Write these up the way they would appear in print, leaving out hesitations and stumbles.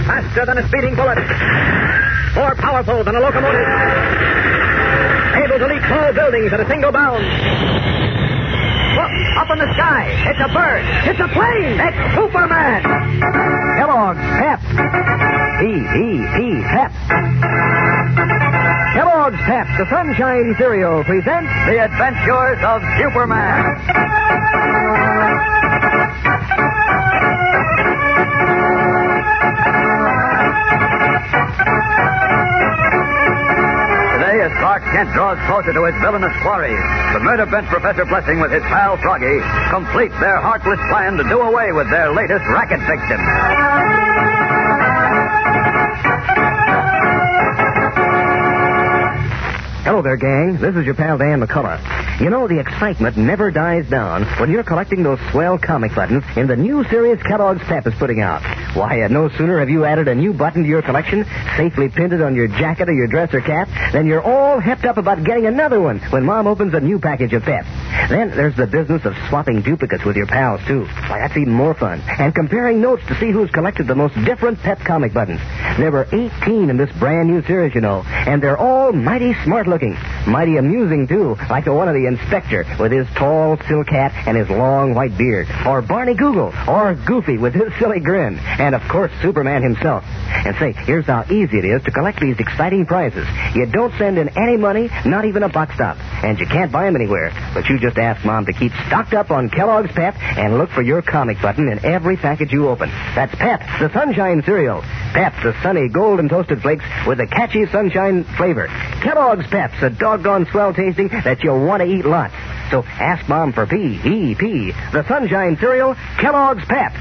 Faster than a speeding bullet. More powerful than a locomotive. Able to leap tall buildings at a single bound. Look, up in the sky. It's a bird. It's a plane. It's Superman. Kellogg's Pep. Pep. Kellogg's Pep, the Sunshine Cereal, presents The Adventures of Superman. Today, as Clark Kent draws closer to his villainous quarries, the murder-bent Professor Blessing with his pal Froggy complete their heartless plan to do away with their latest racket victim. Hello there, gang. This is your pal Dan McCullough. You know, the excitement never dies down when you're collecting those swell comic buttons in the new series Kellogg's Pep is putting out. Why, no sooner have you added a new button to your collection, safely pinned it on your jacket or your dress or cap, than you're all hepped up about getting another one when Mom opens a new package of Pep. Then there's the business of swapping duplicates with your pals, too. Why, that's even more fun. And comparing notes to see who's collected the most different Pep comic buttons. There were 18 in this brand new series, you know, and they're all mighty smart-looking. Mighty amusing, too, like the one of the inspector with his tall silk hat and his long white beard. Or Barney Google. Or Goofy with his silly grin. And, of course, Superman himself. And say, here's how easy it is to collect these exciting prizes. You don't send in any money, not even a buck stop. And you can't buy them anywhere. But you just ask Mom to keep stocked up on Kellogg's Pep and look for your comic button in every package you open. That's Pep, the Sunshine Cereal. Pep, the sunny golden toasted flakes with a catchy sunshine flavor. Kellogg's Pep's a doggone swell tasting that you'll want to eat lots. So ask Mom for P-E-P, the Sunshine Cereal, Kellogg's Pep.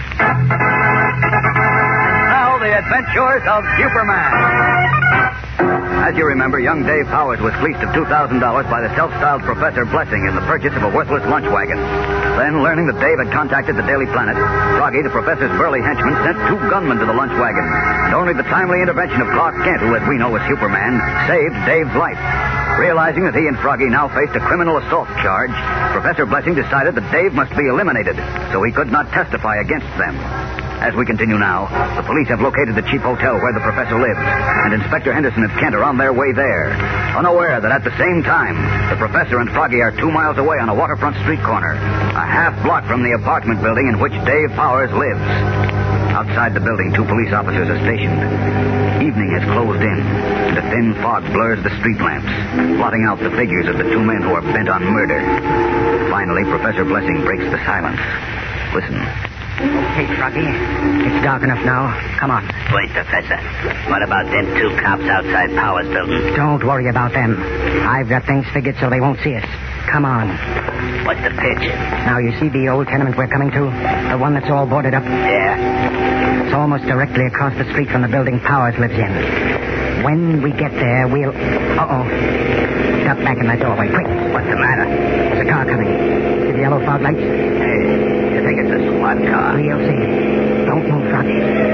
Now, the adventures of Superman. As you remember, young Dave Powers was fleeced of $2,000 by the self-styled Professor Blessing in the purchase of a worthless lunch wagon. Then, learning that Dave had contacted the Daily Planet, Froggy, the professor's burly henchman, sent 2 gunmen to the lunch wagon. And only the timely intervention of Clark Kent, who, as we know, was Superman, saved Dave's life. Realizing that he and Froggy now faced a criminal assault charge, Professor Blessing decided that Dave must be eliminated, so he could not testify against them. As we continue now, the police have located the cheap hotel where the professor lives, and Inspector Henderson and Kent are on their way there, unaware that at the same time, the professor and Froggy are 2 miles away on a waterfront street corner, a half block from the apartment building in which Dave Powers lives. Outside the building, 2 police officers are stationed. Evening has closed in, and a thin fog blurs the street lamps, blotting out the figures of the 2 men who are bent on murder. Finally, Professor Blessing breaks the silence. Listen. Okay, Froggy. It's dark enough now. Come on. Wait, Professor. What about them 2 cops outside Powers building? Don't worry about them. I've got things figured so they won't see us. Come on. What's the pitch? Now, you see the old tenement we're coming to? The one that's all boarded up? Yeah. It's almost directly across the street from the building Powers lives in. When we get there, we'll... Uh-oh. Stop back in that doorway, quick. What's the matter? There's a car coming. See the yellow fog lights? Hey, you think it's a SWAT car? We'll see. Don't move, Froggy.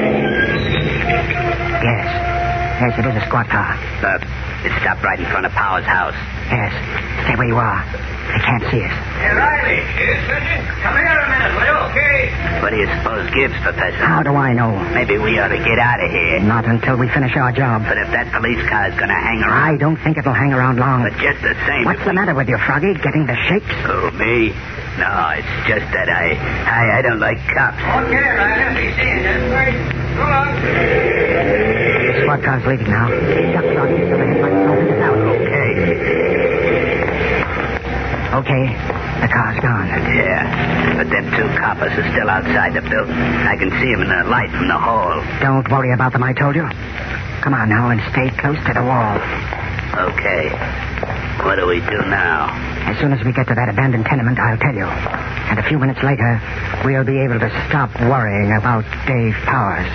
Yes. Yes, it is a squad car. It stopped right in front of Powers' house. Yes. Stay where you are. They can't see us. Hey, Riley. Yes, Sergeant? Come here a minute, will you? Okay. What do you suppose gives, Professor? How do I know? Maybe we ought to get out of here. Not until we finish our job. But if that police car is going to hang around... I don't think it'll hang around long. But just the same... What's the matter with you, Froggy? Getting the shakes? Oh, me? No, it's just that I don't like cops. Okay, Riley. Be seeing you. So long. The squad car's leaving now. Duck, Froggy, so the headlights don't fit us out. Okay. Okay. The car's gone. Yeah, but them 2 coppers are still outside the building. I can see them in the light from the hall. Don't worry about them, I told you. Come on now and stay close to the wall. Okay. What do we do now? As soon as we get to that abandoned tenement, I'll tell you. And a few minutes later, we'll be able to stop worrying about Dave Powers.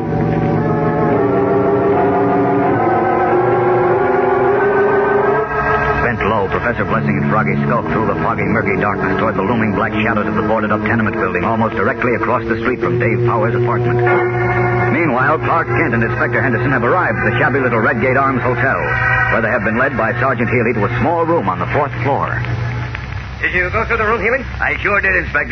Bent low, Professor Blessing and Froggy skulked through the foggy, murky darkness toward the looming black shadows of the boarded-up tenement building almost directly across the street from Dave Powers' apartment. Meanwhile, Clark Kent and Inspector Henderson have arrived at the shabby little Redgate Arms Hotel, where they have been led by Sergeant Healy to a small room on the 4th floor. Did you go through the room, Healy? I sure did, Inspector.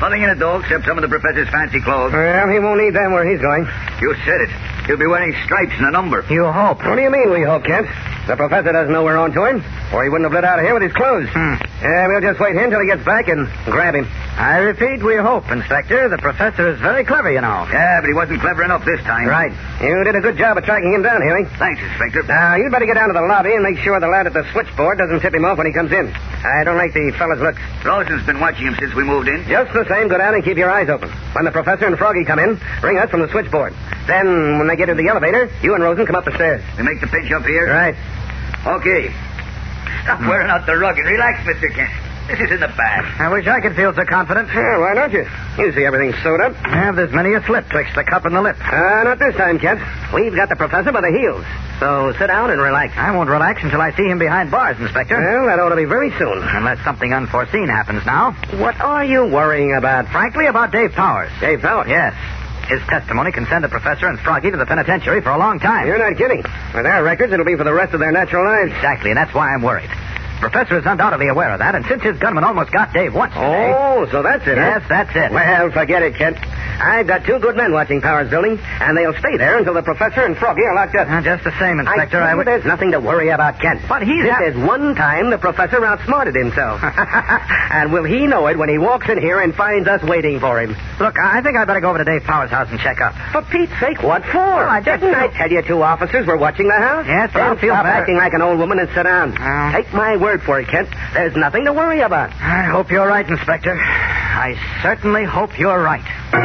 Nothing in it, though, except some of the professor's fancy clothes. Well, he won't need them where he's going. You said it. He'll be wearing stripes and a number. You hope. What do you mean we hope, Kent? The professor doesn't know we're on to him, or he wouldn't have lit out of here with his clothes. Yeah, we'll just wait here until he gets back and grab him. I repeat, we hope, Inspector. The professor is very clever, you know. Yeah, but he wasn't clever enough this time. Right. You did a good job of tracking him down, Huey. Thanks, Inspector. Now, you'd better get down to the lobby and make sure the lad at the switchboard doesn't tip him off when he comes in. I don't like the fella's looks. Rawson's been watching him since we moved in. Just the same, go down and keep your eyes open. When the professor and Froggy come in, ring us from the switchboard. Then, when they get to the elevator, you and Rosen come up the stairs. We make the pinch up here? Right. Okay. Stop wearing out the rug and relax, Mr. Kent. This is in the bag. I wish I could feel so confident. Yeah, why don't you? You see everything's sewed up. Yeah, there's many a slip twixt the cup and the lip. Not this time, Kent. We've got the professor by the heels. So sit down and relax. I won't relax until I see him behind bars, Inspector. Well, that ought to be very soon. Unless something unforeseen happens now. What are you worrying about? Frankly, about Dave Powers. Dave Powers? Yes. His testimony can send the professor and Froggy to the penitentiary for a long time. You're not kidding. With their records, it'll be for the rest of their natural lives. Exactly, and that's why I'm worried. The professor is undoubtedly aware of that, and since his gunman almost got Dave once today... Oh, so that's it, Yes, huh? that's it. Well, forget it, Kent. I've got two good men watching Powers building, and they'll stay there until the professor and Froggy are locked up. Just the same, Inspector, I would... There's nothing to worry about, Kent. But he's... This is one time the professor outsmarted himself. And will he know it when he walks in here and finds us waiting for him? Look, I think I'd better go over to Dave Powers' house and check up. For Pete's sake, what for? Well, I just... Didn't I tell you two officers were watching the house? Yes, but I'll Then feel stop better. acting like an old woman and sit down. Take my word for it, Kent. There's nothing to worry about. I hope you're right, Inspector. I certainly hope you're right.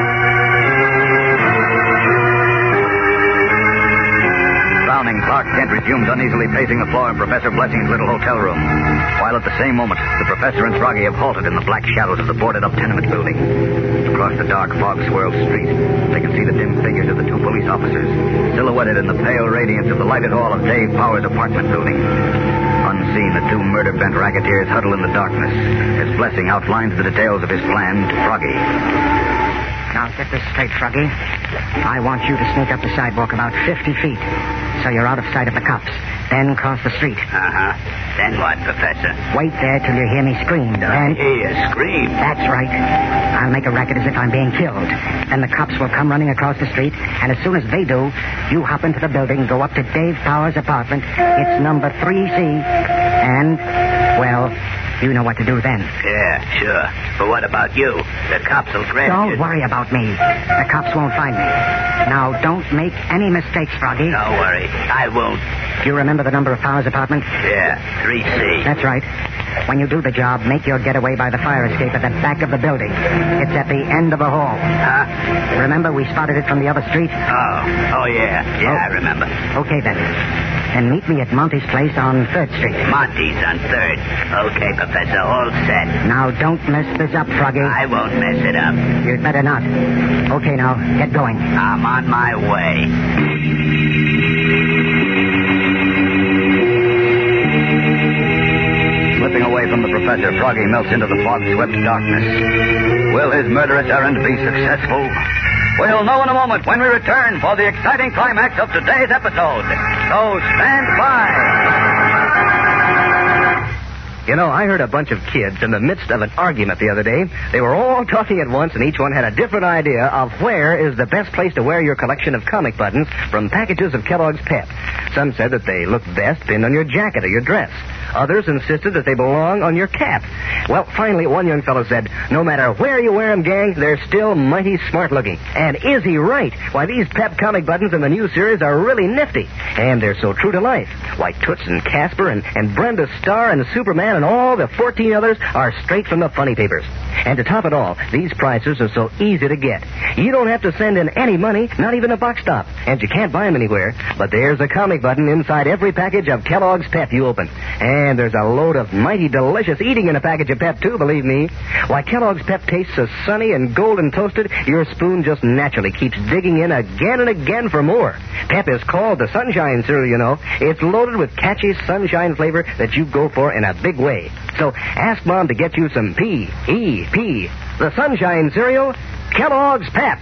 Frowning, Clark Kent resumed uneasily pacing the floor in Professor Blessing's little hotel room, while at the same moment, the professor and Froggy have halted in the black shadows of the boarded-up tenement building. Across the dark, fog-swirled street, they can see the dim figures of the two police officers, silhouetted in the pale radiance of the lighted hall of Dave Powers' apartment building. Unseen, the two murder-bent racketeers huddle in the darkness as Blessing outlines the details of his plan to Froggy. Now, get this straight, Froggy. I want you to sneak up the sidewalk about 50 feet, so you're out of sight of the cops. Then cross the street. Uh-huh. Then what, Professor? Wait there till you hear me scream. I hear you scream. That's right. I'll make a racket as if I'm being killed. Then the cops will come running across the street, and as soon as they do, you hop into the building, go up to Dave Powers' apartment. It's number 3C, and, well, you know what to do then. Yeah, sure. But what about you? The cops will grab you. Don't worry about me. The cops won't find me. Now, don't make any mistakes, Froggy. Don't worry. I won't. Do you remember the number of Powers' apartment? Yeah, 3C. That's right. When you do the job, make your getaway by the fire escape at the back of the building. It's at the end of the hall. Huh? Remember, we spotted it from the other street? Oh, yeah. Yeah, I remember. Okay, then. Then meet me at Monty's place on 3rd Street. Monty's on 3rd. Okay, Professor, all set. Now, don't mess this up, Froggy. I won't mess it up. You'd better not. Okay, now, get going. I'm on my way. Slipping away from the professor, Froggy melts into the fog-swept darkness. Will his murderous errand be successful? We'll know in a moment when we return for the exciting climax of today's episode. So stand by. You know, I heard a bunch of kids in the midst of an argument the other day. They were all talking at once, and each one had a different idea of where is the best place to wear your collection of comic buttons from packages of Kellogg's Pep. Some said that they looked best pinned on your jacket or your dress. Others insisted that they belong on your cap. Well, finally, one young fellow said, no matter where you wear them, gang, they're still mighty smart looking. And is he right? Why, these Pep comic buttons in the new series are really nifty. And they're so true to life. Why, Toots and Casper and Brenda Starr and Superman and all the 14 others are straight from the funny papers. And to top it all, these prices are so easy to get. You don't have to send in any money, not even a box stop. And you can't buy them anywhere. But there's a comic button inside every package of Kellogg's Pep you open. And there's a load of mighty delicious eating in a package of Pep, too, believe me. Why, Kellogg's Pep tastes so sunny and golden toasted, your spoon just naturally keeps digging in again and again for more. Pep is called the Sunshine cereal, you know. It's loaded with catchy sunshine flavor that you go for in a big way. So ask Mom to get you some P-E-P, the Sunshine cereal, Kellogg's Pep.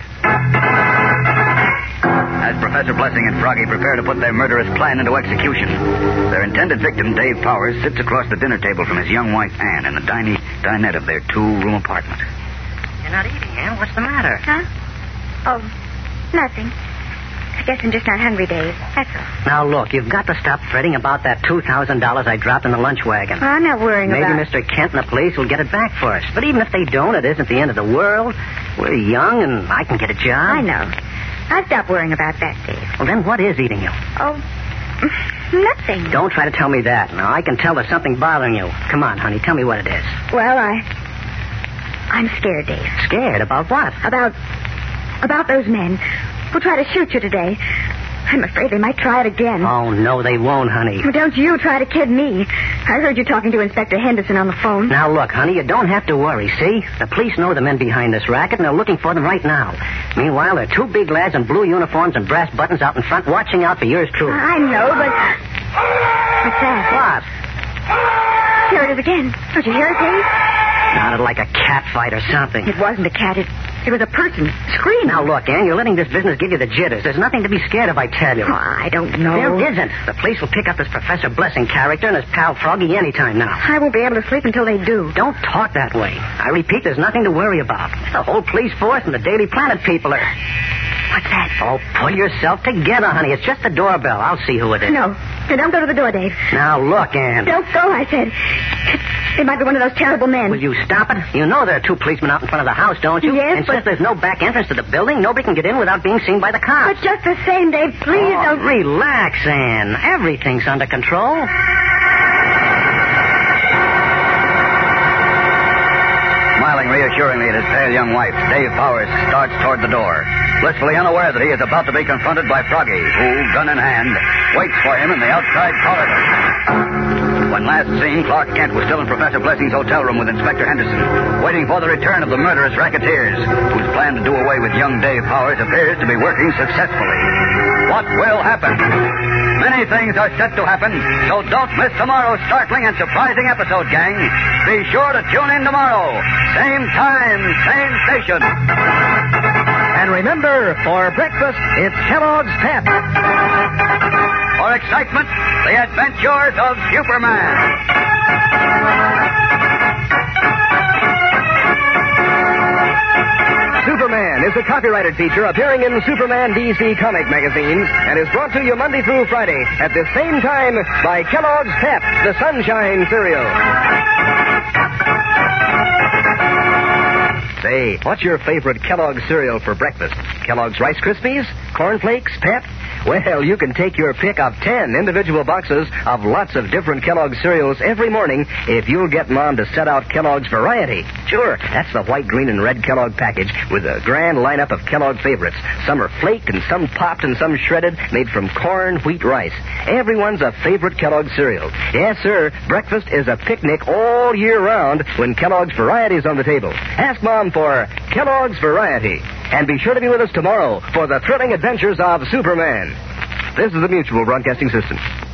As Professor Blessing and Froggy prepare to put their murderous plan into execution, their intended victim, Dave Powers, sits across the dinner table from his young wife, Anne, in the dinette of their two-room apartment. You're not eating, Ann. What's the matter? Huh? Oh, nothing. I guess I'm just not hungry, Dave. That's all. Now, look, you've got to stop fretting about that $2,000 I dropped in the lunch wagon. Well, I'm not worrying Maybe about... Mr. Kent and the police will get it back for us. But even if they don't, it isn't the end of the world. We're young, and I can get a job. I know. I've stopped worrying about that, Dave. Well, then what is eating you? Oh, nothing. Don't try to tell me that. Now, I can tell there's something bothering you. Come on, honey, tell me what it is. Well, I'm scared, Dave. Scared? About what? About those men who try to shoot you today. I'm afraid they might try it again. Oh, no, they won't, honey. Well, don't you try to kid me. I heard you talking to Inspector Henderson on the phone. Now, look, honey, you don't have to worry, see? The police know the men behind this racket, and they're looking for them right now. Meanwhile, there are two big lads in blue uniforms and brass buttons out in front watching out for yours truly. I know, but... What's that? What? Here it is again. Don't you hear it, Dave? Sounded like a cat fight or something. It wasn't a cat. It was a person screaming. Now, look, Ann, you're letting this business give you the jitters. There's nothing to be scared of, I tell you. Oh, I don't know. There isn't. The police will pick up this Professor Blessing character and his pal Froggy anytime now. I won't be able to sleep until they do. Don't talk that way. I repeat, there's nothing to worry about. The whole police force and the Daily Planet people are... What's that? Oh, pull yourself together, honey. It's just the doorbell. I'll see who it is. No, don't go to the door, Dave. Now, look, Ann. Don't go, I said. It might be one of those terrible men. Will you stop it? You know there are two policemen out in front of the house, don't you? Yes, and but... since there's no back entrance to the building, nobody can get in without being seen by the cops. But just the same, Dave, please don't... Relax, Ann. Everything's under control. Smiling reassuringly at his pale young wife, Dave Powers starts toward the door, blissfully unaware that he is about to be confronted by Froggy, who, gun in hand, waits for him in the outside corridor. When last seen, Clark Kent was still in Professor Blessing's hotel room with Inspector Henderson, waiting for the return of the murderous racketeers, whose plan to do away with young Dave Powers appears to be working successfully. What will happen? Many things are set to happen, so don't miss tomorrow's startling and surprising episode, gang. Be sure to tune in tomorrow. Same time, same station. And remember, for breakfast, it's Kellogg's Pep. For excitement, the adventures of Superman. Superman is a copyrighted feature appearing in Superman DC comic magazines and is brought to you Monday through Friday at the same time by Kellogg's Pep, the Sunshine Cereal. Say, what's your favorite Kellogg's cereal for breakfast? Kellogg's Rice Krispies? Corn Flakes? Pep? Well, you can take your pick of 10 individual boxes of lots of different Kellogg's cereals every morning if you'll get Mom to set out Kellogg's Variety. Sure, that's the white, green, and red Kellogg package with a grand lineup of Kellogg favorites. Some are flaked and some popped and some shredded, made from corn, wheat, rice. Everyone's a favorite Kellogg cereal. Yes, sir, breakfast is a picnic all year round when Kellogg's Variety is on the table. Ask Mom for Kellogg's Variety. And be sure to be with us tomorrow for the thrilling adventures of Superman. This is the Mutual Broadcasting System.